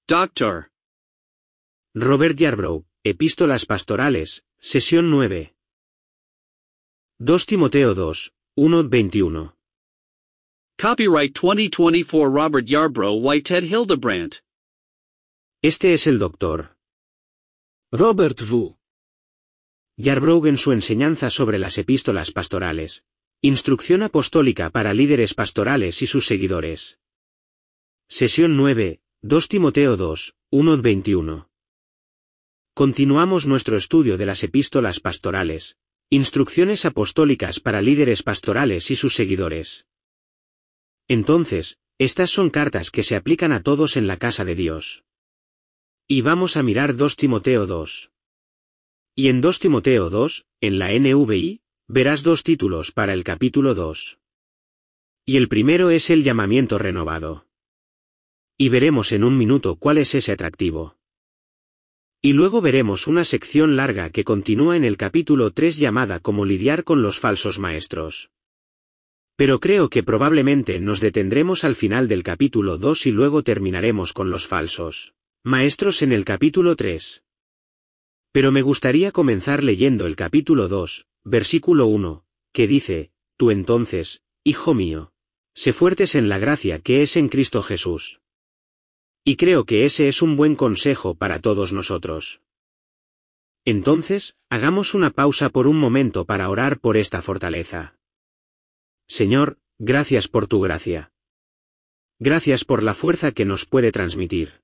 Doctor. Robert Yarbrough, Epístolas Pastorales, sesión 9. 2 Timoteo 2, 1-21. Copyright 2024 Robert Yarbrough Whitehead Hildebrandt. Este es el Dr. Robert V. Yarbrough en su enseñanza sobre las epístolas pastorales. Instrucción apostólica para líderes pastorales y sus seguidores. Sesión 9, 2 Timoteo 2, 1-21. Continuamos nuestro estudio de las epístolas pastorales. Instrucciones apostólicas para líderes pastorales y sus seguidores. Entonces, estas son cartas que se aplican a todos en la casa de Dios. Y vamos a mirar 2 Timoteo 2. Y en 2 Timoteo 2, en la NVI, verás dos títulos para el capítulo 2. Y el primero es el llamamiento renovado. Y veremos en un minuto cuál es ese atractivo. Y luego veremos una sección larga que continúa en el capítulo 3 llamada Cómo lidiar con los falsos maestros. Pero creo que probablemente nos detendremos al final del capítulo 2 y luego terminaremos con los falsos maestros en el capítulo 3. Pero me gustaría comenzar leyendo el capítulo 2, versículo 1, que dice, Tú entonces, hijo mío, sé fuertes en la gracia que es en Cristo Jesús. Y creo que ese es un buen consejo para todos nosotros. Entonces, hagamos una pausa por un momento para orar por esta fortaleza. Señor, gracias por tu gracia. Gracias por la fuerza que nos puede transmitir.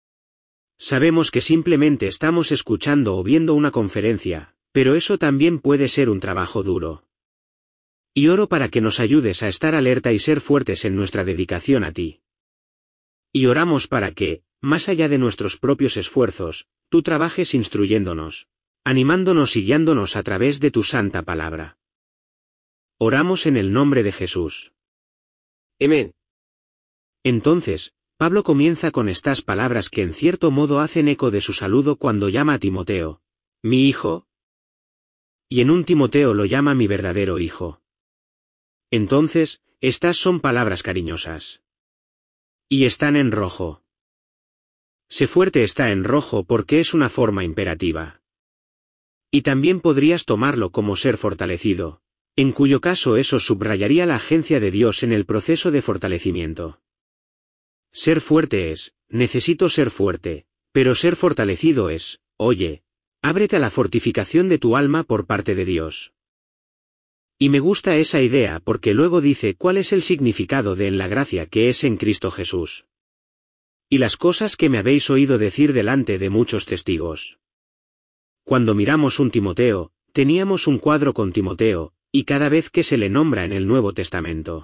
Sabemos que simplemente estamos escuchando o viendo una conferencia, pero eso también puede ser un trabajo duro. Y oro para que nos ayudes a estar alerta y ser fuertes en nuestra dedicación a ti. Y oramos para que, más allá de nuestros propios esfuerzos, tú trabajes instruyéndonos, animándonos y guiándonos a través de tu santa palabra. Oramos en el nombre de Jesús. Amén. Entonces, Pablo comienza con estas palabras que en cierto modo hacen eco de su saludo cuando llama a Timoteo, mi hijo. Y en un Timoteo lo llama mi verdadero hijo. Entonces, estas son palabras cariñosas. Y están en rojo. Sé fuerte está en rojo porque es una forma imperativa. Y también podrías tomarlo como ser fortalecido, en cuyo caso eso subrayaría la agencia de Dios en el proceso de fortalecimiento. Ser fuerte es, necesito ser fuerte, pero ser fortalecido es, oye, ábrete a la fortificación de tu alma por parte de Dios. Y me gusta esa idea porque luego dice cuál es el significado de en la gracia que es en Cristo Jesús. Y las cosas que me habéis oído decir delante de muchos testigos. Cuando miramos un Timoteo, teníamos un cuadro con Timoteo, y cada vez que se le nombra en el Nuevo Testamento.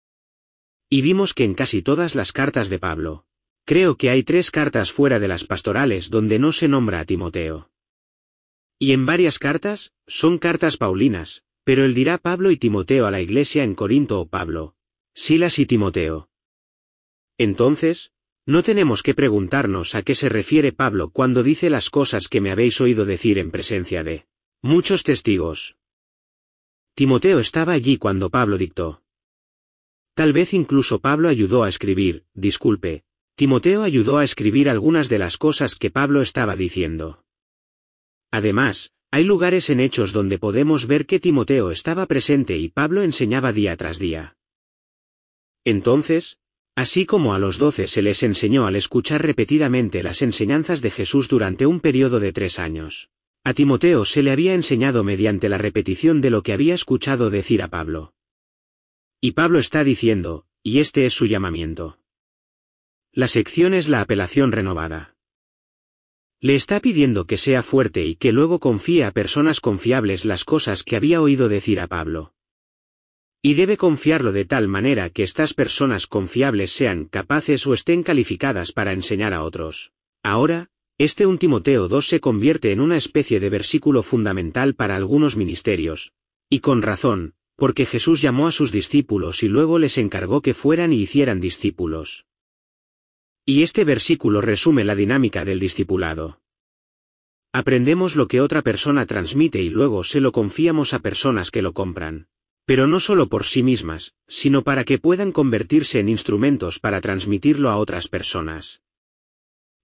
Y vimos que en casi todas las cartas de Pablo, creo que hay 3 cartas fuera de las pastorales donde no se nombra a Timoteo. Y en varias cartas, son cartas paulinas, pero él dirá Pablo y Timoteo a la iglesia en Corinto o Pablo, Silas y Timoteo. Entonces, no tenemos que preguntarnos a qué se refiere Pablo cuando dice las cosas que me habéis oído decir en presencia de muchos testigos. Timoteo estaba allí cuando Pablo dictó. Tal vez incluso Pablo ayudó a escribir, Timoteo ayudó a escribir algunas de las cosas que Pablo estaba diciendo. Además, hay lugares en Hechos donde podemos ver que Timoteo estaba presente y Pablo enseñaba día tras día. Entonces, así como a los 12 se les enseñó al escuchar repetidamente las enseñanzas de Jesús durante un periodo de 3 años, a Timoteo se le había enseñado mediante la repetición de lo que había escuchado decir a Pablo. Y Pablo está diciendo, y este es su llamamiento. La sección es la apelación renovada. Le está pidiendo que sea fuerte y que luego confíe a personas confiables las cosas que había oído decir a Pablo. Y debe confiarlo de tal manera que estas personas confiables sean capaces o estén calificadas para enseñar a otros. Ahora, 1 Timoteo 2 se convierte en una especie de versículo fundamental para algunos ministerios. Y con razón, porque Jesús llamó a sus discípulos y luego les encargó que fueran y hicieran discípulos. Y este versículo resume la dinámica del discipulado. Aprendemos lo que otra persona transmite y luego se lo confiamos a personas que lo compran. Pero no solo por sí mismas, sino para que puedan convertirse en instrumentos para transmitirlo a otras personas.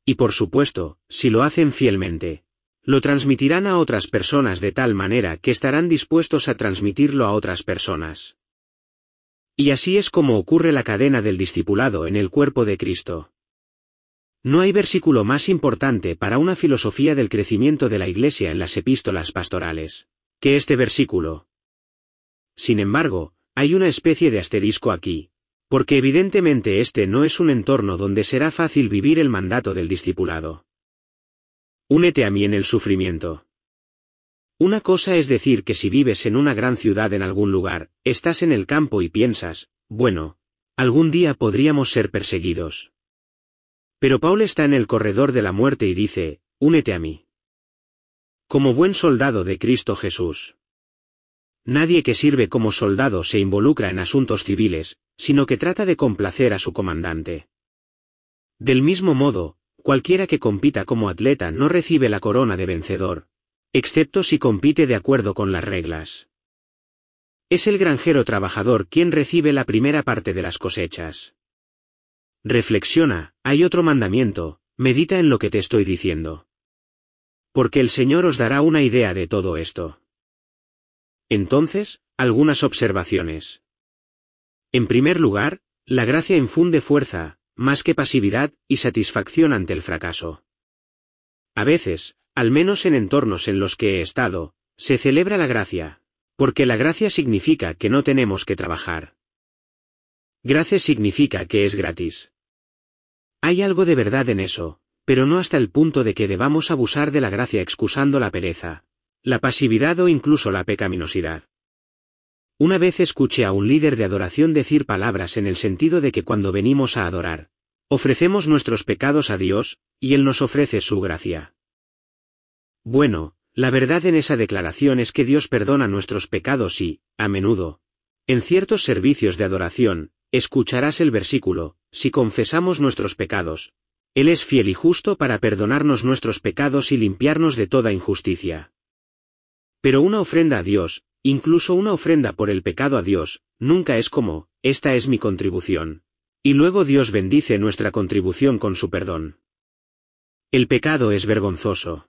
Y por supuesto, si lo hacen fielmente, lo transmitirán a otras personas de tal manera que estarán dispuestos a transmitirlo a otras personas. Y así es como ocurre la cadena del discipulado en el cuerpo de Cristo. No hay versículo más importante para una filosofía del crecimiento de la Iglesia en las epístolas pastorales que este versículo. Sin embargo, hay una especie de asterisco aquí, porque evidentemente este no es un entorno donde será fácil vivir el mandato del discipulado. Únete a mí en el sufrimiento. Una cosa es decir que si vives en una gran ciudad en algún lugar, estás en el campo y piensas, bueno, algún día podríamos ser perseguidos. Pero Paul está en el corredor de la muerte y dice, únete a mí. Como buen soldado de Cristo Jesús. Nadie que sirve como soldado se involucra en asuntos civiles, sino que trata de complacer a su comandante. Del mismo modo, cualquiera que compita como atleta no recibe la corona de vencedor, excepto si compite de acuerdo con las reglas. Es el granjero trabajador quien recibe la primera parte de las cosechas. Reflexiona, hay otro mandamiento, medita en lo que te estoy diciendo. Porque el Señor os dará una idea de todo esto. Entonces, algunas observaciones. En primer lugar, la gracia infunde fuerza, más que pasividad, y satisfacción ante el fracaso. A veces, al menos en entornos en los que he estado, se celebra la gracia, porque la gracia significa que no tenemos que trabajar. Gracia significa que es gratis. Hay algo de verdad en eso, pero no hasta el punto de que debamos abusar de la gracia excusando la pereza, la pasividad o incluso la pecaminosidad. Una vez escuché a un líder de adoración decir palabras en el sentido de que cuando venimos a adorar, ofrecemos nuestros pecados a Dios, y Él nos ofrece su gracia. Bueno, la verdad en esa declaración es que Dios perdona nuestros pecados y, a menudo, en ciertos servicios de adoración, escucharás el versículo, si confesamos nuestros pecados, Él es fiel y justo para perdonarnos nuestros pecados y limpiarnos de toda injusticia. Pero una ofrenda a Dios, incluso una ofrenda por el pecado a Dios, nunca es como, esta es mi contribución. Y luego Dios bendice nuestra contribución con su perdón. El pecado es vergonzoso.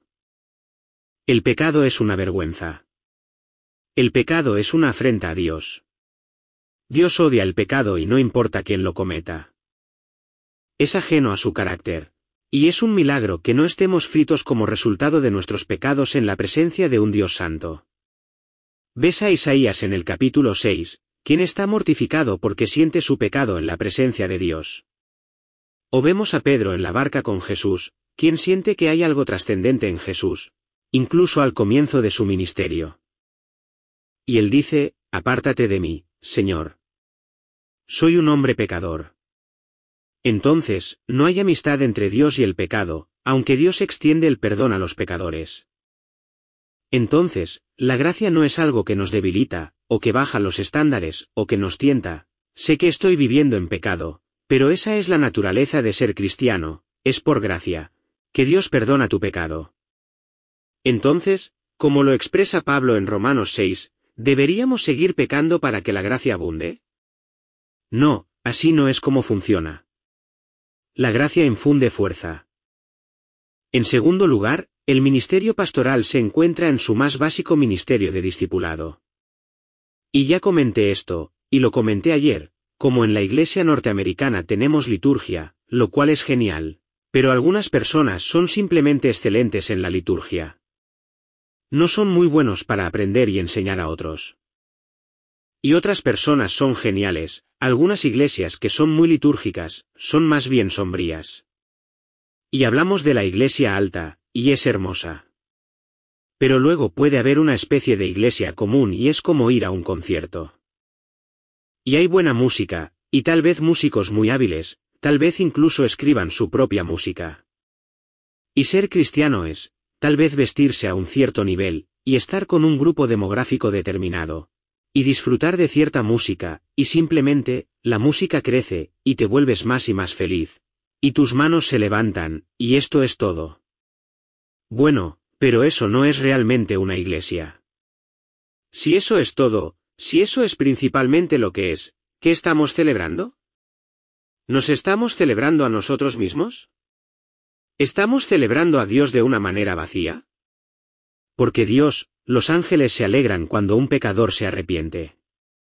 El pecado es una vergüenza. El pecado es una afrenta a Dios. Dios odia el pecado y no importa quién lo cometa. Es ajeno a su carácter. Y es un milagro que no estemos fritos como resultado de nuestros pecados en la presencia de un Dios santo. Ves a Isaías en el capítulo 6, quien está mortificado porque siente su pecado en la presencia de Dios. O vemos a Pedro en la barca con Jesús, quien siente que hay algo trascendente en Jesús, incluso al comienzo de su ministerio. Y él dice, apártate de mí, Señor. Soy un hombre pecador. Entonces, no hay amistad entre Dios y el pecado, aunque Dios extiende el perdón a los pecadores. Entonces, la gracia no es algo que nos debilita, o que baja los estándares, o que nos tienta. Sé que estoy viviendo en pecado, pero esa es la naturaleza de ser cristiano, es por gracia, que Dios perdona tu pecado. Entonces, como lo expresa Pablo en Romanos 6, ¿deberíamos seguir pecando para que la gracia abunde? No, así no es como funciona. La gracia infunde fuerza. En segundo lugar, el ministerio pastoral se encuentra en su más básico ministerio de discipulado. Y ya comenté esto, y lo comenté ayer, como en la iglesia norteamericana tenemos liturgia, lo cual es genial, pero algunas personas son simplemente excelentes en la liturgia. No son muy buenos para aprender y enseñar a otros. Y otras personas son geniales, algunas iglesias que son muy litúrgicas, son más bien sombrías. Y hablamos de la iglesia alta, y es hermosa. Pero luego puede haber una especie de iglesia común y es como ir a un concierto. Y hay buena música, y tal vez músicos muy hábiles, tal vez incluso escriban su propia música. Y ser cristiano es, tal vez vestirse a un cierto nivel, y estar con un grupo demográfico determinado. Y disfrutar de cierta música, y simplemente, la música crece, y te vuelves más y más feliz. Y tus manos se levantan, y esto es todo. Bueno, pero eso no es realmente una iglesia. Si eso es todo, si eso es principalmente lo que es, ¿qué estamos celebrando? ¿Nos estamos celebrando a nosotros mismos? ¿Estamos celebrando a Dios de una manera vacía? Porque Dios, los ángeles se alegran cuando un pecador se arrepiente.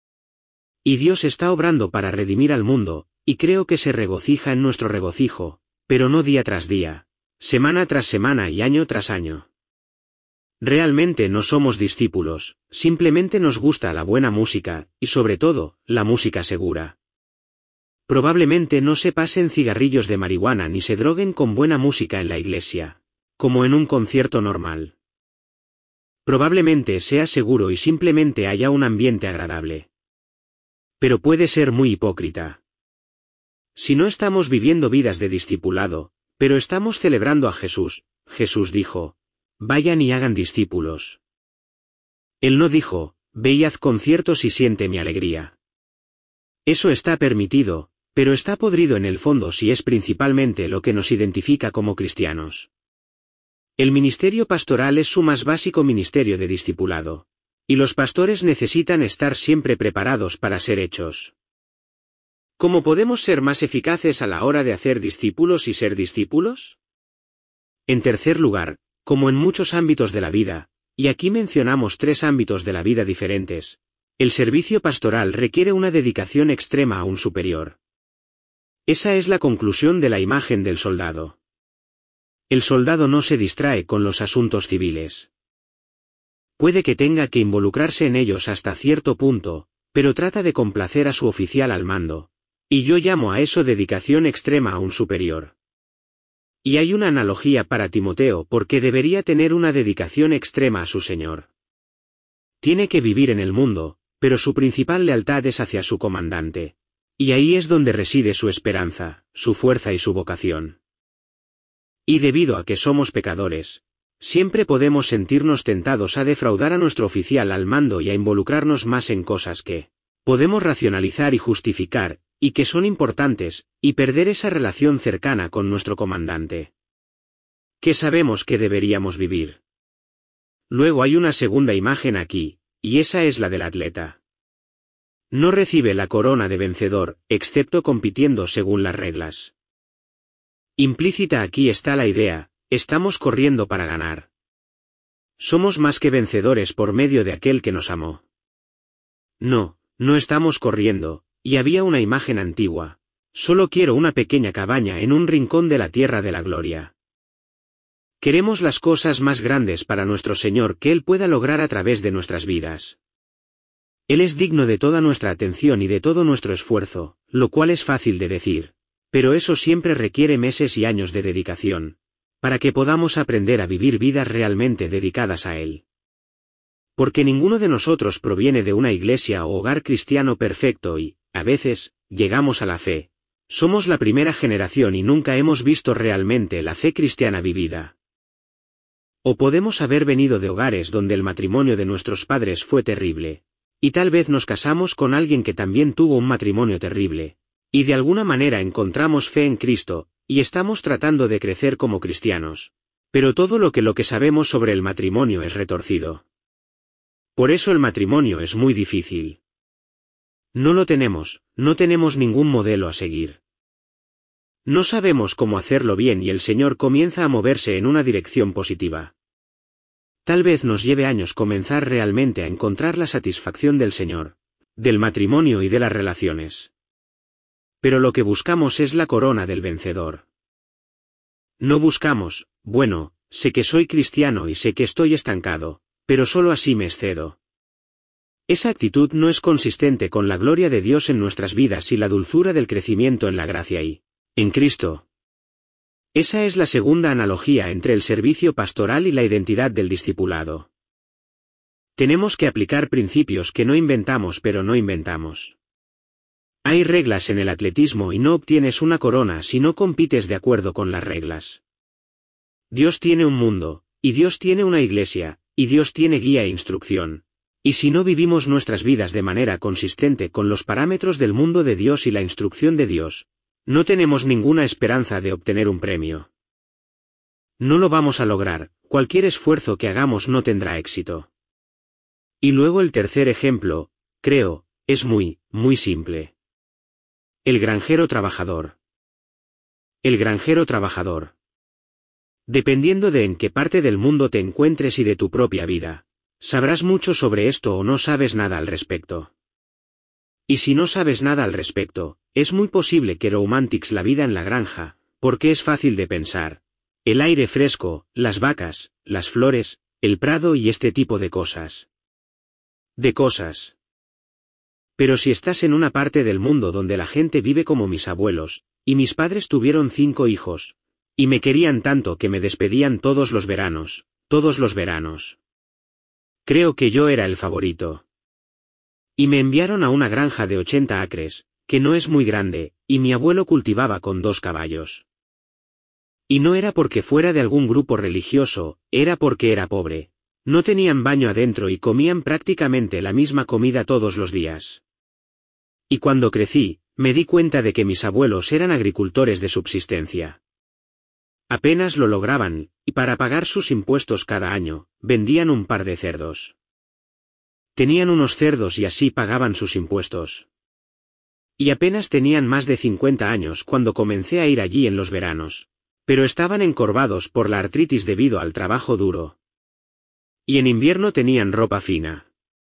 Y Dios está obrando para redimir al mundo, y creo que se regocija en nuestro regocijo, pero no día tras día, semana tras semana y año tras año. Realmente no somos discípulos, simplemente nos gusta la buena música, y sobre todo, la música segura. Probablemente no se pasen cigarrillos de marihuana ni se droguen con buena música en la iglesia, como en un concierto normal. Probablemente sea seguro y simplemente haya un ambiente agradable. Pero puede ser muy hipócrita. Si no estamos viviendo vidas de discipulado, pero estamos celebrando a Jesús, Jesús dijo, vayan y hagan discípulos. Él no dijo, ve y haz conciertos y siente mi alegría. Eso está permitido, pero está podrido en el fondo si es principalmente lo que nos identifica como cristianos. El ministerio pastoral es su más básico ministerio de discipulado. Y los pastores necesitan estar siempre preparados para ser hechos. ¿Cómo podemos ser más eficaces a la hora de hacer discípulos y ser discípulos? En tercer lugar, como en muchos ámbitos de la vida, y aquí mencionamos 3 ámbitos de la vida diferentes, el servicio pastoral requiere una dedicación extrema a un superior. Esa es la conclusión de la imagen del soldado. El soldado no se distrae con los asuntos civiles. Puede que tenga que involucrarse en ellos hasta cierto punto, pero trata de complacer a su oficial al mando. Y yo llamo a eso dedicación extrema a un superior. Y hay una analogía para Timoteo porque debería tener una dedicación extrema a su Señor. Tiene que vivir en el mundo, pero su principal lealtad es hacia su comandante. Y ahí es donde reside su esperanza, su fuerza y su vocación. Y debido a que somos pecadores, siempre podemos sentirnos tentados a defraudar a nuestro oficial al mando y a involucrarnos más en cosas que podemos racionalizar y justificar, y que son importantes, y perder esa relación cercana con nuestro comandante. ¿Qué sabemos que deberíamos vivir? Luego hay una segunda imagen aquí, y esa es la del atleta. No recibe la corona de vencedor, excepto compitiendo según las reglas. Implícita aquí está la idea, estamos corriendo para ganar. Somos más que vencedores por medio de aquel que nos amó. No, no estamos corriendo, y había una imagen antigua. Solo quiero una pequeña cabaña en un rincón de la tierra de la gloria. Queremos las cosas más grandes para nuestro Señor que Él pueda lograr a través de nuestras vidas. Él es digno de toda nuestra atención y de todo nuestro esfuerzo, lo cual es fácil de decir, pero eso siempre requiere meses y años de dedicación, para que podamos aprender a vivir vidas realmente dedicadas a Él. Porque ninguno de nosotros proviene de una iglesia o hogar cristiano perfecto y, a veces, llegamos a la fe. Somos la primera generación y nunca hemos visto realmente la fe cristiana vivida. O podemos haber venido de hogares donde el matrimonio de nuestros padres fue terrible. Y tal vez nos casamos con alguien que también tuvo un matrimonio terrible. Y de alguna manera encontramos fe en Cristo, y estamos tratando de crecer como cristianos. Pero todo lo que sabemos sobre el matrimonio es retorcido. Por eso el matrimonio es muy difícil. No tenemos ningún modelo a seguir. No sabemos cómo hacerlo bien y el Señor comienza a moverse en una dirección positiva. Tal vez nos lleve años comenzar realmente a encontrar la satisfacción del Señor, del matrimonio y de las relaciones. Pero lo que buscamos es la corona del vencedor. No buscamos, bueno, sé que soy cristiano y sé que estoy estancado, pero solo así me excedo. Esa actitud no es consistente con la gloria de Dios en nuestras vidas y la dulzura del crecimiento en la gracia y, en Cristo. Esa es la segunda analogía entre el servicio pastoral y la identidad del discipulado. Tenemos que aplicar principios que no inventamos pero no inventamos. Hay reglas en el atletismo y no obtienes una corona si no compites de acuerdo con las reglas. Dios tiene un mundo, y Dios tiene una iglesia, y Dios tiene guía e instrucción. Y si no vivimos nuestras vidas de manera consistente con los parámetros del mundo de Dios y la instrucción de Dios, no tenemos ninguna esperanza de obtener un premio. No lo vamos a lograr, cualquier esfuerzo que hagamos no tendrá éxito. Y luego el tercer ejemplo, creo, es muy simple. El granjero trabajador. El granjero trabajador. Dependiendo de en qué parte del mundo te encuentres y de tu propia vida, sabrás mucho sobre esto o no sabes nada al respecto. Y si no sabes nada al respecto, es muy posible que romantiques la vida en la granja, porque es fácil de pensar. El aire fresco, las vacas, las flores, el prado y este tipo de cosas. Pero si estás en una parte del mundo donde la gente vive como mis abuelos, y mis padres tuvieron 5 hijos, y me querían tanto que me despedían todos los veranos. Creo que yo era el favorito. Y me enviaron a una granja de 80 acres, que no es muy grande, y mi abuelo cultivaba con 2 caballos. Y no era porque fuera de algún grupo religioso, era porque era pobre. No tenían baño adentro y comían prácticamente la misma comida todos los días. Y cuando crecí, me di cuenta de que mis abuelos eran agricultores de subsistencia. Apenas lo lograban, y para pagar sus impuestos cada año, vendían un par de cerdos. Tenían unos cerdos y así pagaban sus impuestos. Y apenas tenían más de 50 años cuando comencé a ir allí en los veranos. Pero estaban encorvados por la artritis debido al trabajo duro. Y en invierno tenían ropa fina.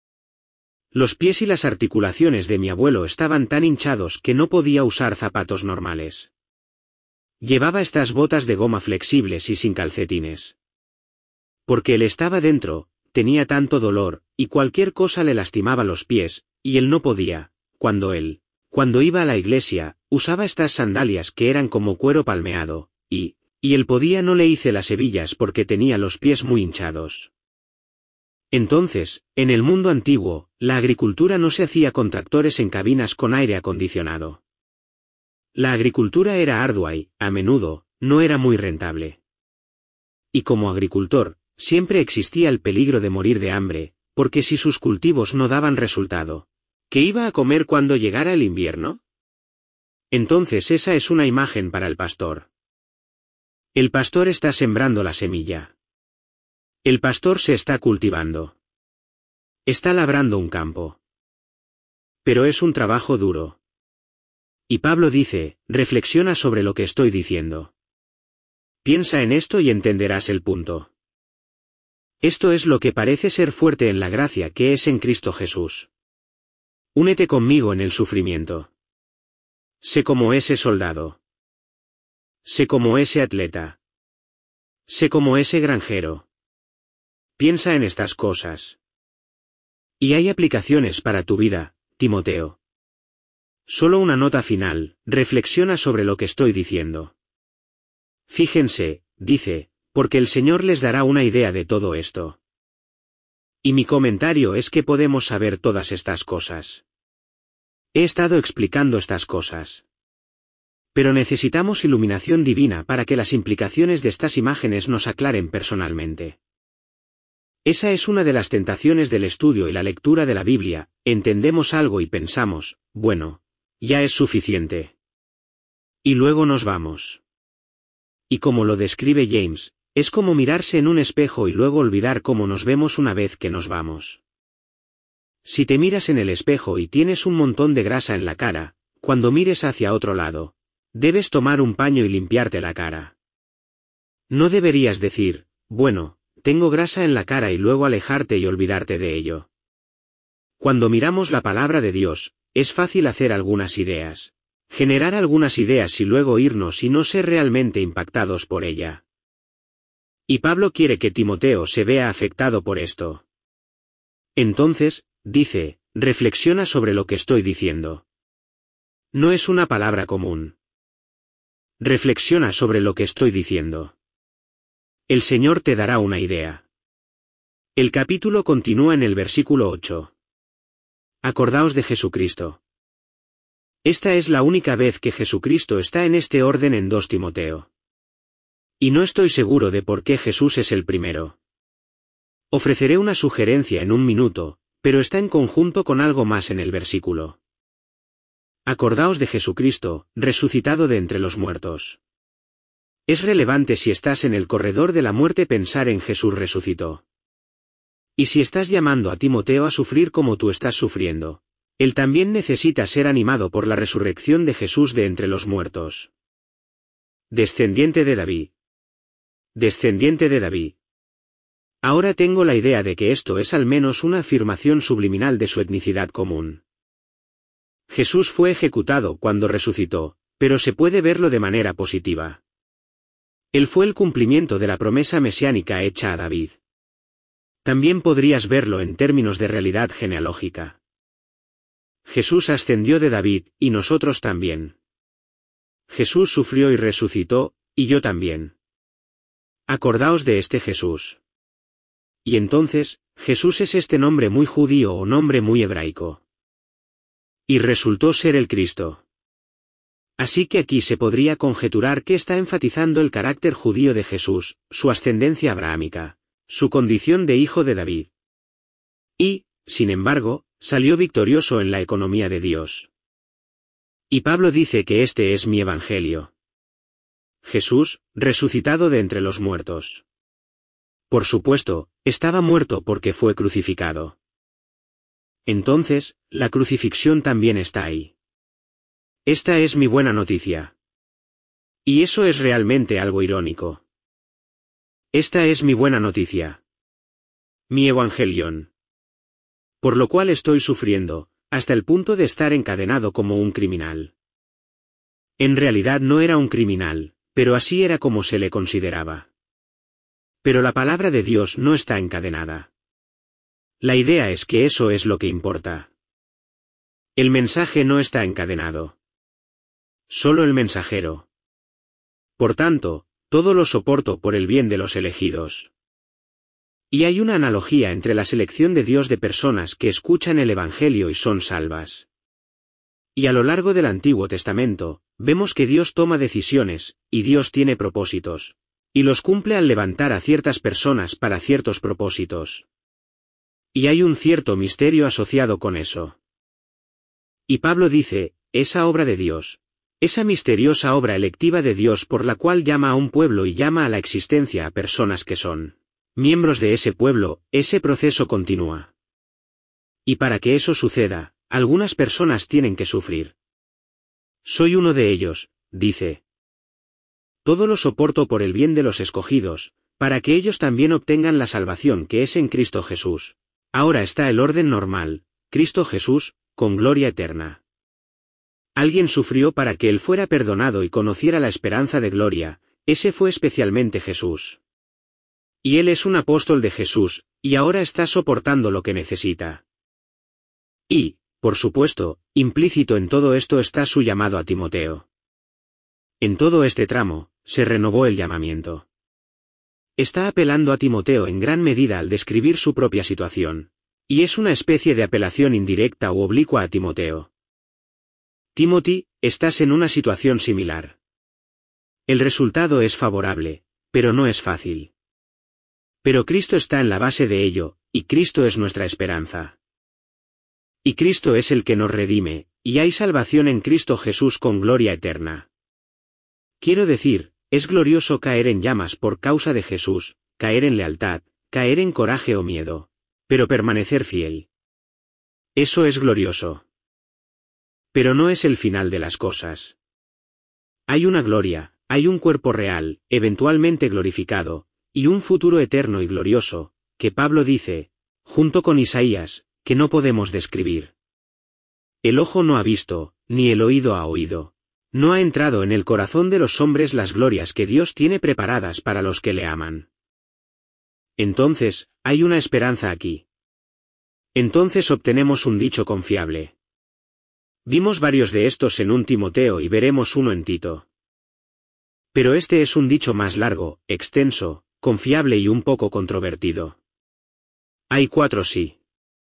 Los pies y las articulaciones de mi abuelo estaban tan hinchados que no podía usar zapatos normales. Llevaba estas botas de goma flexibles y sin calcetines. Porque él estaba dentro, tenía tanto dolor, y cualquier cosa le lastimaba los pies, y él no podía, cuando iba a la iglesia, usaba estas sandalias que eran como cuero palmeado, y él podía no le hice las hebillas porque tenía los pies muy hinchados. Entonces, en el mundo antiguo, la agricultura no se hacía con tractores en cabinas con aire acondicionado. La agricultura era ardua y, a menudo, no era muy rentable. Y como agricultor, siempre existía el peligro de morir de hambre, porque si sus cultivos no daban resultado, ¿qué iba a comer cuando llegara el invierno? Entonces esa es una imagen para el pastor. El pastor está sembrando la semilla. El pastor se está cultivando. Está labrando un campo. Pero es un trabajo duro. Y Pablo dice, reflexiona sobre lo que estoy diciendo. Piensa en esto y entenderás el punto. Esto es lo que parece ser fuerte en la gracia que es en Cristo Jesús. Únete conmigo en el sufrimiento. Sé como ese soldado. Sé como ese atleta. Sé como ese granjero. Piensa en estas cosas. Y hay aplicaciones para tu vida, Timoteo. Solo una nota final, reflexiona sobre lo que estoy diciendo. Fíjense, dice, porque el Señor les dará una idea de todo esto. Y mi comentario es que podemos saber todas estas cosas. He estado explicando estas cosas. Pero necesitamos iluminación divina para que las implicaciones de estas imágenes nos aclaren personalmente. Esa es una de las tentaciones del estudio y la lectura de la Biblia, entendemos algo y pensamos, bueno, ya es suficiente. Y luego nos vamos. Y como lo describe James, es como mirarse en un espejo y luego olvidar cómo nos vemos una vez que nos vamos. Si te miras en el espejo y tienes un montón de grasa en la cara, cuando mires hacia otro lado, debes tomar un paño y limpiarte la cara. No deberías decir, bueno, tengo grasa en la cara y luego alejarte y olvidarte de ello. Cuando miramos la palabra de Dios, es fácil hacer algunas ideas, generar algunas ideas y luego irnos y no ser realmente impactados por ella. Y Pablo quiere que Timoteo se vea afectado por esto. Entonces, dice, reflexiona sobre lo que estoy diciendo. No es una palabra común. Reflexiona sobre lo que estoy diciendo. El Señor te dará una idea. El capítulo continúa en el versículo 8. Acordaos de Jesucristo. Esta es la única vez que Jesucristo está en este orden en 2 Timoteo. Y no estoy seguro de por qué Jesús es el primero. Ofreceré una sugerencia en un minuto, pero está en conjunto con algo más en el versículo. Acordaos de Jesucristo, resucitado de entre los muertos. Es relevante si estás en el corredor de la muerte pensar en Jesús resucitó. Y si estás llamando a Timoteo a sufrir como tú estás sufriendo, él también necesita ser animado por la resurrección de Jesús de entre los muertos. Descendiente de David. descendiente de David. Ahora tengo la idea de que esto es al menos una afirmación subliminal de su etnicidad común. Jesús fue ejecutado cuando resucitó, pero se puede verlo de manera positiva. Él fue el cumplimiento de la promesa mesiánica hecha a David. También podrías verlo en términos de realidad genealógica. Jesús ascendió de David, y nosotros también. Jesús sufrió y resucitó, y yo también. Acordaos de este Jesús. Y entonces, Jesús es este nombre muy judío o nombre muy hebraico. Y resultó ser el Cristo. Así que aquí se podría conjeturar que está enfatizando el carácter judío de Jesús, su ascendencia abrahámica, su condición de hijo de David. Y, sin embargo, salió victorioso en la economía de Dios. Y Pablo dice que este es mi evangelio. Jesús, resucitado de entre los muertos. Por supuesto, estaba muerto porque fue crucificado. Entonces, la crucifixión también está ahí. Esta es mi buena noticia. Y eso es realmente algo irónico. Esta es mi buena noticia. Mi evangelión. Por lo cual estoy sufriendo, hasta el punto de estar encadenado como un criminal. En realidad no era un criminal, pero así era como se le consideraba. Pero la palabra de Dios no está encadenada. La idea es que eso es lo que importa. El mensaje no está encadenado. Solo el mensajero. Por tanto, todo lo soporto por el bien de los elegidos. Y hay una analogía entre la selección de Dios de personas que escuchan el Evangelio y son salvas. Y a lo largo del Antiguo Testamento, vemos que Dios toma decisiones, y Dios tiene propósitos, y los cumple al levantar a ciertas personas para ciertos propósitos. Y hay un cierto misterio asociado con eso. Y Pablo dice, esa obra de Dios, esa misteriosa obra electiva de Dios por la cual llama a un pueblo y llama a la existencia a personas que son miembros de ese pueblo, ese proceso continúa. Y para que eso suceda, algunas personas tienen que sufrir. Soy uno de ellos, dice. Todo lo soporto por el bien de los escogidos, para que ellos también obtengan la salvación que es en Cristo Jesús. Ahora está el orden normal, Cristo Jesús, con gloria eterna. Alguien sufrió para que él fuera perdonado y conociera la esperanza de gloria, ese fue especialmente Jesús. Y él es un apóstol de Jesús, y ahora está soportando lo que necesita. Y, por supuesto, implícito en todo esto está su llamado a Timoteo. En todo este tramo, se renovó el llamamiento. Está apelando a Timoteo en gran medida al describir su propia situación, y es una especie de apelación indirecta u oblicua a Timoteo. Timothy, estás en una situación similar. El resultado es favorable, pero no es fácil. Pero Cristo está en la base de ello, y Cristo es nuestra esperanza. Y Cristo es el que nos redime, y hay salvación en Cristo Jesús con gloria eterna. Quiero decir, es glorioso caer en llamas por causa de Jesús, caer en lealtad, caer en coraje o miedo, pero permanecer fiel. Eso es glorioso. Pero no es el final de las cosas. Hay una gloria, hay un cuerpo real, eventualmente glorificado, y un futuro eterno y glorioso, que Pablo dice, junto con Isaías, que no podemos describir. El ojo no ha visto, ni el oído ha oído. No ha entrado en el corazón de los hombres las glorias que Dios tiene preparadas para los que le aman. Entonces, hay una esperanza aquí. Entonces obtenemos un dicho confiable. Vimos varios de estos en un Timoteo y veremos uno en Tito. Pero este es un dicho más largo, extenso, confiable y un poco controvertido. Hay 4 sí.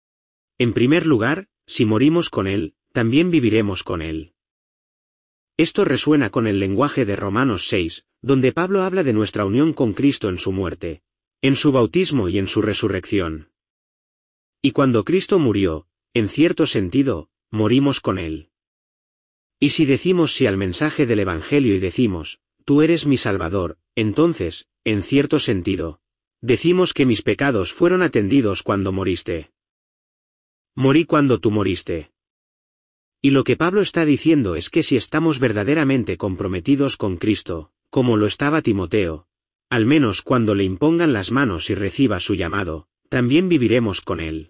En primer lugar, si morimos con Él, también viviremos con Él. Esto resuena con el lenguaje de Romanos 6, donde Pablo habla de nuestra unión con Cristo en su muerte, en su bautismo y en su resurrección. Y cuando Cristo murió, en cierto sentido, morimos con Él. Y si decimos sí al mensaje del Evangelio y decimos, tú eres mi Salvador, entonces, en cierto sentido, decimos que mis pecados fueron atendidos cuando moriste. Morí cuando tú moriste. Y lo que Pablo está diciendo es que si estamos verdaderamente comprometidos con Cristo, como lo estaba Timoteo, al menos cuando le impongan las manos y reciba su llamado, también viviremos con él.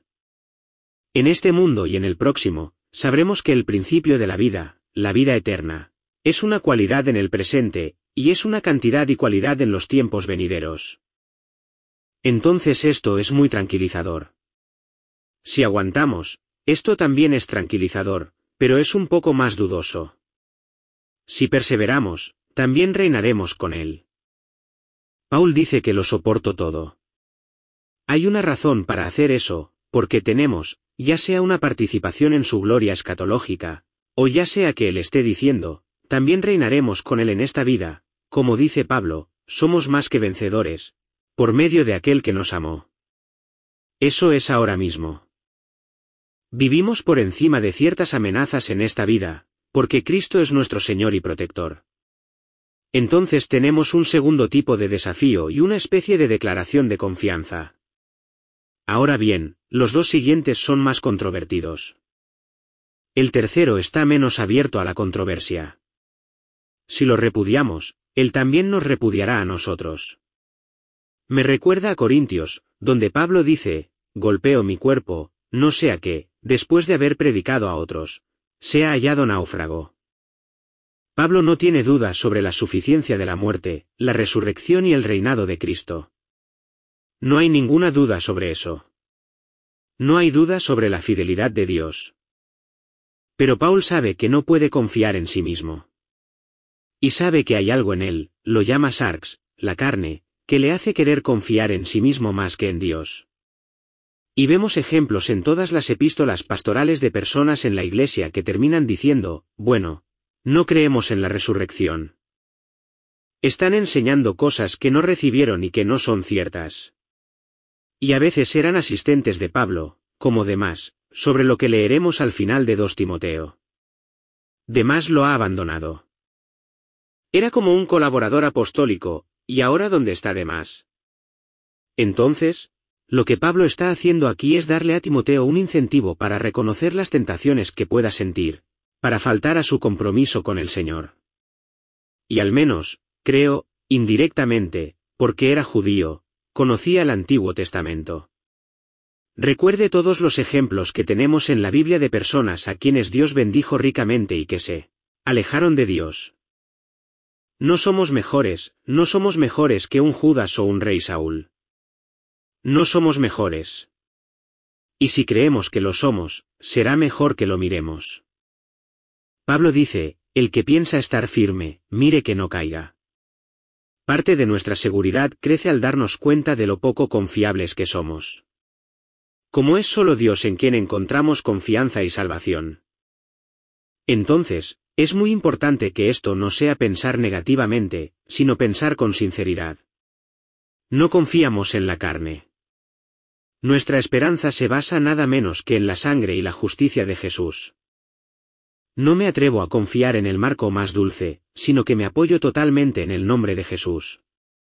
En este mundo y en el próximo, sabremos que el principio de la vida eterna, es una cualidad en el presente, y es una cantidad y cualidad en los tiempos venideros. Entonces esto es muy tranquilizador. Si aguantamos, esto también es tranquilizador, pero es un poco más dudoso. Si perseveramos, también reinaremos con él. Paul dice que lo soporto todo. Hay una razón para hacer eso, porque tenemos, ya sea una participación en su gloria escatológica, o ya sea que él esté diciendo, también reinaremos con él en esta vida, como dice Pablo, somos más que vencedores, por medio de aquel que nos amó. Eso es ahora mismo. Vivimos por encima de ciertas amenazas en esta vida, porque Cristo es nuestro Señor y protector. Entonces tenemos un segundo tipo de desafío y una especie de declaración de confianza. Ahora bien, los dos siguientes son más controvertidos. El tercero está menos abierto a la controversia. Si lo repudiamos, él también nos repudiará a nosotros. Me recuerda a Corintios, donde Pablo dice, golpeo mi cuerpo, no sea que, después de haber predicado a otros, sea hallado náufrago. Pablo no tiene dudas sobre la suficiencia de la muerte, la resurrección y el reinado de Cristo. No hay ninguna duda sobre eso. No hay duda sobre la fidelidad de Dios. Pero Paul sabe que no puede confiar en sí mismo. Y sabe que hay algo en él, lo llama sarx, la carne, que le hace querer confiar en sí mismo más que en Dios. Y vemos ejemplos en todas las epístolas pastorales de personas en la iglesia que terminan diciendo, bueno, no creemos en la resurrección. Están enseñando cosas que no recibieron y que no son ciertas. Y a veces eran asistentes de Pablo, como Demás, sobre lo que leeremos al final de 2 Timoteo. Demás lo ha abandonado. Era como un colaborador apostólico, ¿y ahora dónde está Demás? Entonces, lo que Pablo está haciendo aquí es darle a Timoteo un incentivo para reconocer las tentaciones que pueda sentir, para faltar a su compromiso con el Señor. Y al menos, creo, indirectamente, porque era judío, conocía el Antiguo Testamento. Recuerde todos los ejemplos que tenemos en la Biblia de personas a quienes Dios bendijo ricamente y que se alejaron de Dios. No somos mejores que un Judas o un rey Saúl. No somos mejores. Y si creemos que lo somos, será mejor que lo miremos. Pablo dice, el que piensa estar firme, mire que no caiga. Parte de nuestra seguridad crece al darnos cuenta de lo poco confiables que somos. Como es solo Dios en quien encontramos confianza y salvación. Entonces, es muy importante que esto no sea pensar negativamente, sino pensar con sinceridad. No confiamos en la carne. Nuestra esperanza se basa nada menos que en la sangre y la justicia de Jesús. No me atrevo a confiar en el marco más dulce, sino que me apoyo totalmente en el nombre de Jesús.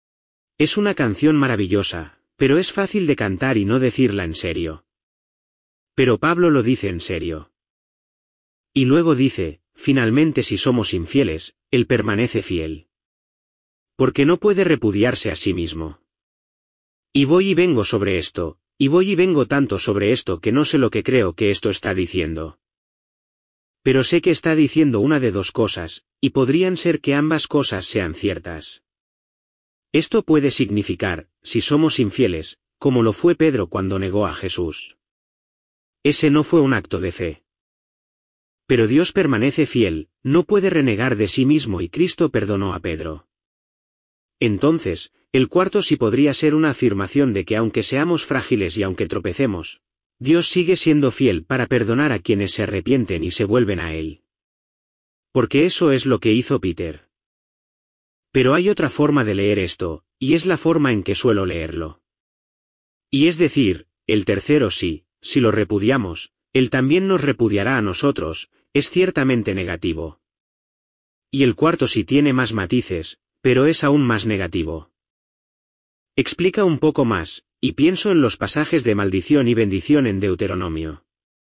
Es una canción maravillosa, pero es fácil de cantar y no decirla en serio. Pero Pablo lo dice en serio. Y luego dice, finalmente si somos infieles, Él permanece fiel. Porque no puede repudiarse a sí mismo. Y voy y vengo sobre esto, y voy y vengo tanto sobre esto que no sé lo que creo que esto está diciendo. Pero sé que está diciendo una de dos cosas, y podrían ser que ambas cosas sean ciertas. Esto puede significar, si somos infieles, como lo fue Pedro cuando negó a Jesús. Ese no fue un acto de fe. Pero Dios permanece fiel, no puede renegar de sí mismo y Cristo perdonó a Pedro. Entonces, el cuarto sí podría ser una afirmación de que aunque seamos frágiles y aunque tropecemos, Dios sigue siendo fiel para perdonar a quienes se arrepienten y se vuelven a Él. Porque eso es lo que hizo Peter. Pero hay otra forma de leer esto, y es la forma en que suelo leerlo. Y es decir, el tercero sí, si lo repudiamos, Él también nos repudiará a nosotros, es ciertamente negativo. Y el cuarto sí tiene más matices, pero es aún más negativo. Explica un poco más, y pienso en los pasajes de maldición y bendición en Deuteronomio.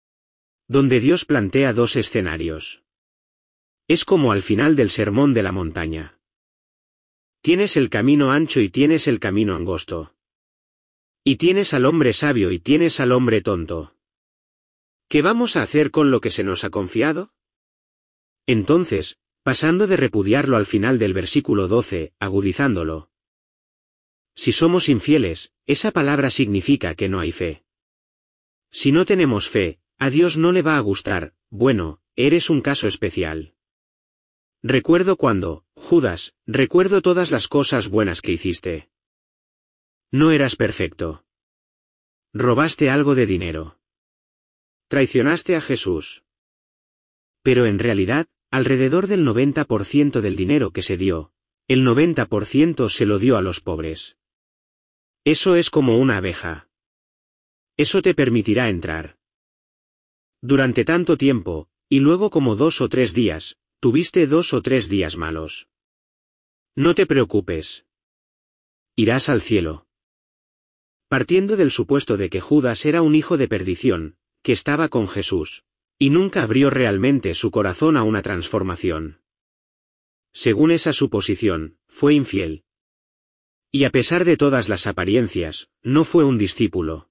Donde Dios plantea dos escenarios. Es como al final del Sermón de la Montaña. Tienes el camino ancho y tienes el camino angosto. Y tienes al hombre sabio y tienes al hombre tonto. ¿Qué vamos a hacer con lo que se nos ha confiado? Entonces, pasando de repudiarlo al final del versículo 12, agudizándolo. Si somos infieles, esa palabra significa que no hay fe. Si no tenemos fe, a Dios no le va a gustar. Bueno, eres un caso especial. Recuerdo cuando, Judas, recuerdo todas las cosas buenas que hiciste. No eras perfecto. Robaste algo de dinero. Traicionaste a Jesús. Pero en realidad, alrededor del 90% del dinero que se dio, el 90% se lo dio a los pobres. Eso es como una abeja. Eso te permitirá entrar. Durante tanto tiempo, y luego como 2 o 3 días, tuviste 2 o 3 días malos. No te preocupes. Irás al cielo. Partiendo del supuesto de que Judas era un hijo de perdición, que estaba con Jesús, y nunca abrió realmente su corazón a una transformación. Según esa suposición, fue infiel. Y a pesar de todas las apariencias, no fue un discípulo.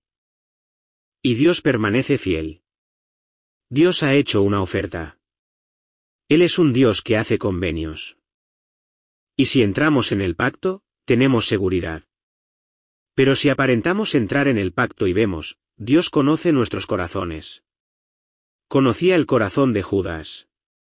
Y Dios permanece fiel. Dios ha hecho una oferta. Él es un Dios que hace convenios. Y si entramos en el pacto, tenemos seguridad. Pero si aparentamos entrar en el pacto y vemos, Dios conoce nuestros corazones. Conocía el corazón de Judas.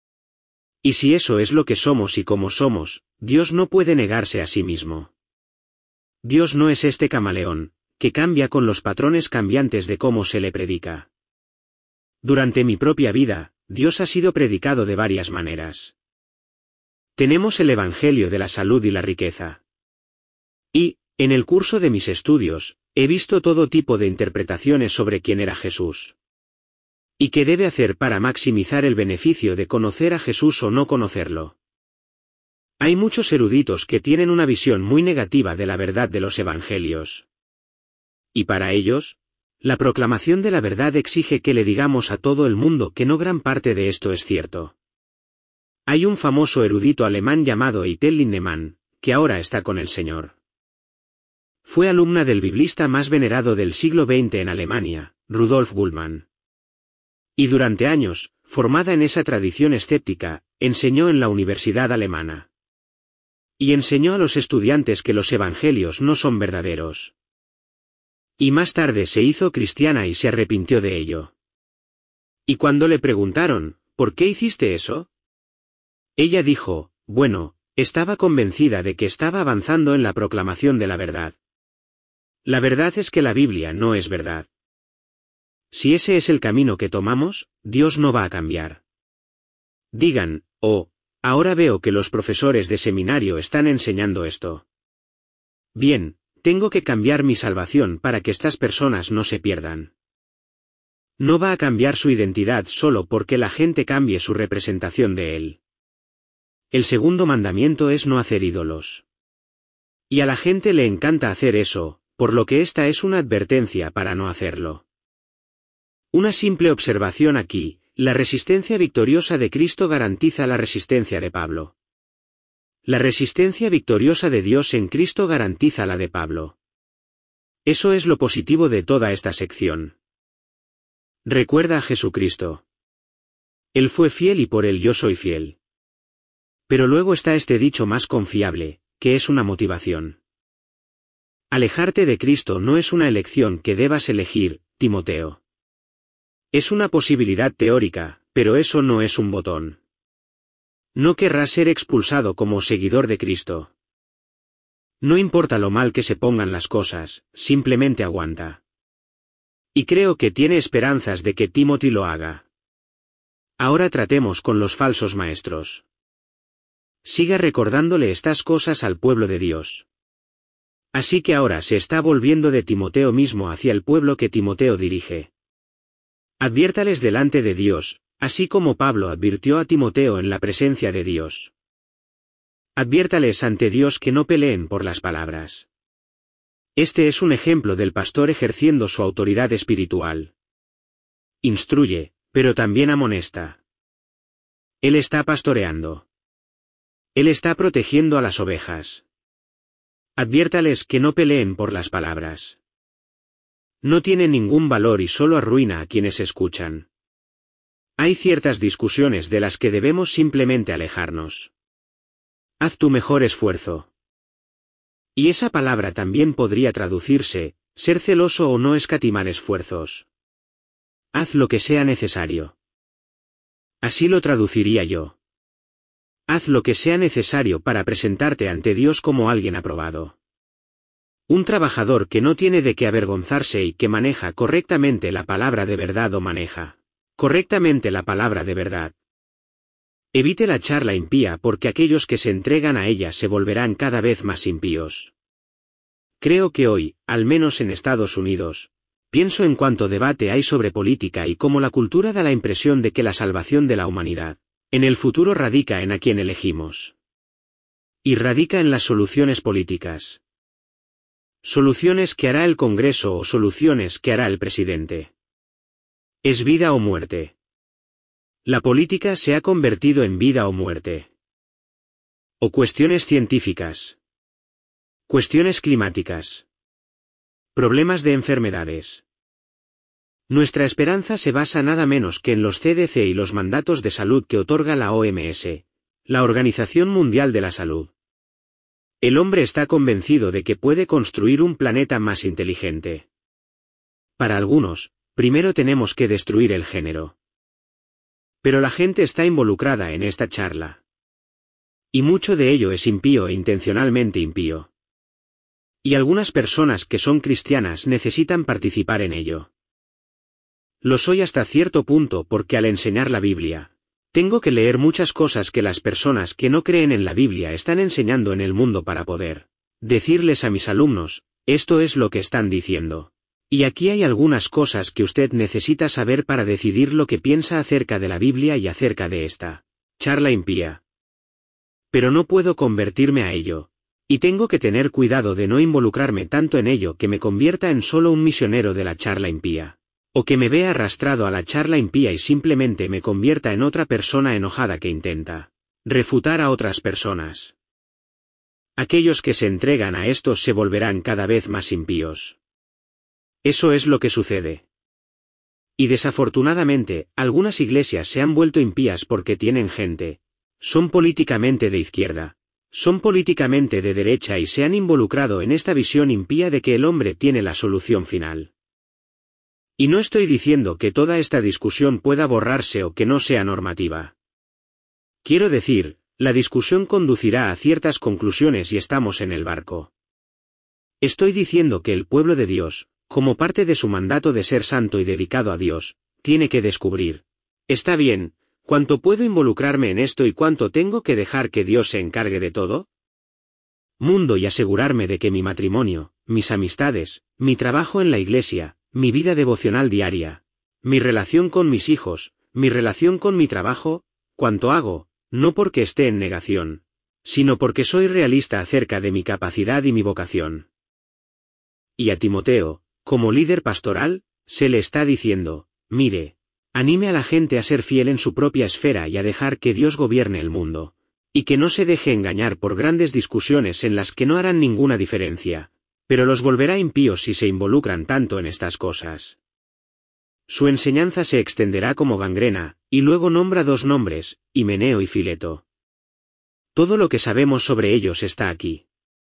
Y si eso es lo que somos y como somos, Dios no puede negarse a sí mismo. Dios no es este camaleón, que cambia con los patrones cambiantes de cómo se le predica. Durante mi propia vida, Dios ha sido predicado de varias maneras. Tenemos el Evangelio de la salud y la riqueza. Y, en el curso de mis estudios, he visto todo tipo de interpretaciones sobre quién era Jesús. ¿Y qué debe hacer para maximizar el beneficio de conocer a Jesús o no conocerlo? Hay muchos eruditos que tienen una visión muy negativa de la verdad de los evangelios. Y para ellos, la proclamación de la verdad exige que le digamos a todo el mundo que no gran parte de esto es cierto. Hay un famoso erudito alemán llamado Eitel Lindemann, que ahora está con el Señor. Fue alumna del biblista más venerado del siglo XX en Alemania, Rudolf Bultmann. Y durante años, formada en esa tradición escéptica, enseñó en la universidad alemana. Y enseñó a los estudiantes que los evangelios no son verdaderos. Y más tarde se hizo cristiana y se arrepintió de ello. Y cuando le preguntaron, ¿por qué hiciste eso? Ella dijo, bueno, estaba convencida de que estaba avanzando en la proclamación de la verdad. La verdad es que la Biblia no es verdad. Si ese es el camino que tomamos, Dios no va a cambiar. Digan, oh, ahora veo que los profesores de seminario están enseñando esto. Bien, tengo que cambiar mi salvación para que estas personas no se pierdan. No va a cambiar su identidad solo porque la gente cambie su representación de él. El segundo mandamiento es no hacer ídolos. Y a la gente le encanta hacer eso, por lo que esta es una advertencia para no hacerlo. Una simple observación aquí, la resistencia victoriosa de Cristo garantiza la resistencia de Pablo. La resistencia victoriosa de Dios en Cristo garantiza la de Pablo. Eso es lo positivo de toda esta sección. Recuerda a Jesucristo. Él fue fiel y por él yo soy fiel. Pero luego está este dicho más confiable, que es una motivación. Alejarte de Cristo no es una elección que debas elegir, Timoteo. Es una posibilidad teórica, pero eso no es un botón. No querrás ser expulsado como seguidor de Cristo. No importa lo mal que se pongan las cosas, simplemente aguanta. Y creo que tiene esperanzas de que Timothy lo haga. Ahora tratemos con los falsos maestros. Siga recordándole estas cosas al pueblo de Dios. Así que ahora se está volviendo de Timoteo mismo hacia el pueblo que Timoteo dirige. Adviértales delante de Dios, así como Pablo advirtió a Timoteo en la presencia de Dios. Adviértales ante Dios que no peleen por las palabras. Este es un ejemplo del pastor ejerciendo su autoridad espiritual. Instruye, pero también amonesta. Él está pastoreando. Él está protegiendo a las ovejas. Adviértales que no peleen por las palabras. No tiene ningún valor y solo arruina a quienes escuchan. Hay ciertas discusiones de las que debemos simplemente alejarnos. Haz tu mejor esfuerzo. Y esa palabra también podría traducirse, ser celoso o no escatimar esfuerzos. Haz lo que sea necesario. Así lo traduciría yo. Haz lo que sea necesario para presentarte ante Dios como alguien aprobado. Un trabajador que no tiene de qué avergonzarse y que maneja correctamente la palabra de verdad o maneja correctamente la palabra de verdad. Evite la charla impía porque aquellos que se entregan a ella se volverán cada vez más impíos. Creo que hoy, al menos en Estados Unidos, pienso en cuánto debate hay sobre política y cómo la cultura da la impresión de que la salvación de la humanidad, en el futuro radica en a quien elegimos. Y radica en las soluciones políticas. Soluciones que hará el Congreso o soluciones que hará el presidente. Es vida o muerte. La política se ha convertido en vida o muerte. O cuestiones científicas. Cuestiones climáticas. Problemas de enfermedades. Nuestra esperanza se basa nada menos que en los CDC y los mandatos de salud que otorga la OMS, la Organización Mundial de la Salud. El hombre está convencido de que puede construir un planeta más inteligente. Para algunos, primero tenemos que destruir el género. Pero la gente está involucrada en esta charla. Y mucho de ello es impío e intencionalmente impío. Y algunas personas que son cristianas necesitan participar en ello. Lo soy hasta cierto punto porque al enseñar la Biblia, tengo que leer muchas cosas que las personas que no creen en la Biblia están enseñando en el mundo para poder decirles a mis alumnos, esto es lo que están diciendo. Y aquí hay algunas cosas que usted necesita saber para decidir lo que piensa acerca de la Biblia y acerca de esta charla impía. Pero no puedo convertirme a ello, y tengo que tener cuidado de no involucrarme tanto en ello que me convierta en solo un misionero de la charla impía, o que me vea arrastrado a la charla impía y simplemente me convierta en otra persona enojada que intenta refutar a otras personas. Aquellos que se entregan a estos se volverán cada vez más impíos. Eso es lo que sucede. Y desafortunadamente, algunas iglesias se han vuelto impías porque tienen gente. Son políticamente de izquierda. Son políticamente de derecha y se han involucrado en esta visión impía de que el hombre tiene la solución final. Y no estoy diciendo que toda esta discusión pueda borrarse o que no sea normativa. Quiero decir, la discusión conducirá a ciertas conclusiones y estamos en el barco. Estoy diciendo que el pueblo de Dios, como parte de su mandato de ser santo y dedicado a Dios, tiene que descubrir. Está bien, ¿cuánto puedo involucrarme en esto y cuánto tengo que dejar que Dios se encargue de todo? Mundo y asegurarme de que mi matrimonio, mis amistades, mi trabajo en la iglesia, mi vida devocional diaria, mi relación con mis hijos, mi relación con mi trabajo, cuanto hago, no porque esté en negación, sino porque soy realista acerca de mi capacidad y mi vocación. Y a Timoteo, como líder pastoral, se le está diciendo, mire, anime a la gente a ser fiel en su propia esfera y a dejar que Dios gobierne el mundo, y que no se deje engañar por grandes discusiones en las que no harán ninguna diferencia, pero los volverá impíos si se involucran tanto en estas cosas. Su enseñanza se extenderá como gangrena, y luego nombra dos nombres, Himeneo y Fileto. Todo lo que sabemos sobre ellos está aquí.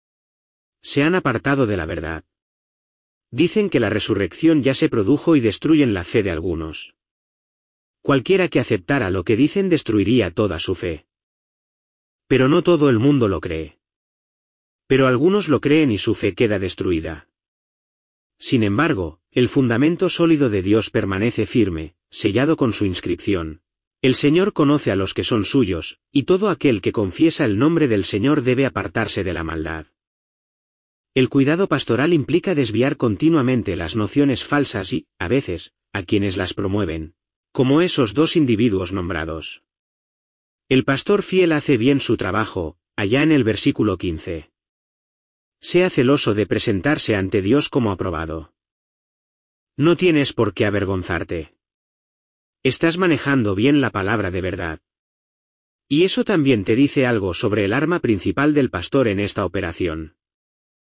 Se han apartado de la verdad. Dicen que la resurrección ya se produjo y destruyen la fe de algunos. Cualquiera que aceptara lo que dicen destruiría toda su fe. Pero no todo el mundo lo cree. Pero algunos lo creen y su fe queda destruida. Sin embargo, el fundamento sólido de Dios permanece firme, sellado con su inscripción. El Señor conoce a los que son suyos, y todo aquel que confiesa el nombre del Señor debe apartarse de la maldad. El cuidado pastoral implica desviar continuamente las nociones falsas y, a veces, a quienes las promueven, como esos dos individuos nombrados. El pastor fiel hace bien su trabajo, allá en el versículo 15. Sea celoso de presentarse ante Dios como aprobado. No tienes por qué avergonzarte. Estás manejando bien la palabra de verdad. Y eso también te dice algo sobre el arma principal del pastor en esta operación.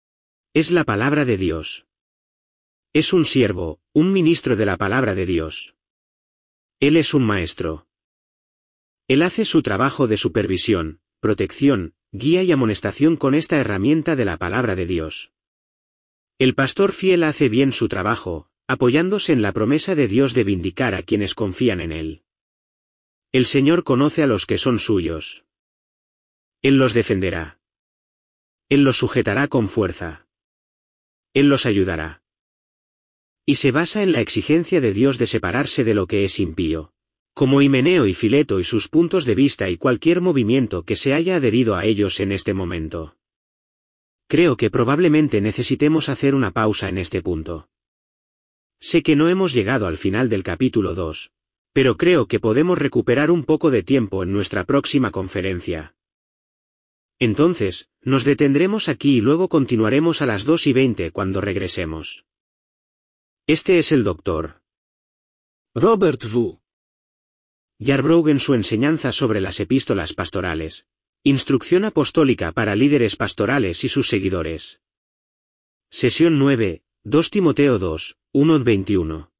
Es la palabra de Dios. Es un siervo, un ministro de la palabra de Dios. Él es un maestro. Él hace su trabajo de supervisión, protección, guía y amonestación con esta herramienta de la palabra de Dios. El pastor fiel hace bien su trabajo, apoyándose en la promesa de Dios de vindicar a quienes confían en Él. El Señor conoce a los que son suyos. Él los defenderá. Él los sujetará con fuerza. Él los ayudará. Y se basa en la exigencia de Dios de separarse de lo que es impío, como Himeneo y Fileto y sus puntos de vista y cualquier movimiento que se haya adherido a ellos en este momento. Creo que probablemente necesitemos hacer una pausa en este punto. Sé que no hemos llegado al final del capítulo 2, pero creo que podemos recuperar un poco de tiempo en nuestra próxima conferencia. Entonces, nos detendremos aquí y luego continuaremos a las 2:20 cuando regresemos. Este es el Dr. Robert V. Yarbrough en su enseñanza sobre las epístolas pastorales. Instrucción apostólica para líderes pastorales y sus seguidores. Sesión 9, 2 Timoteo 2, 1-21.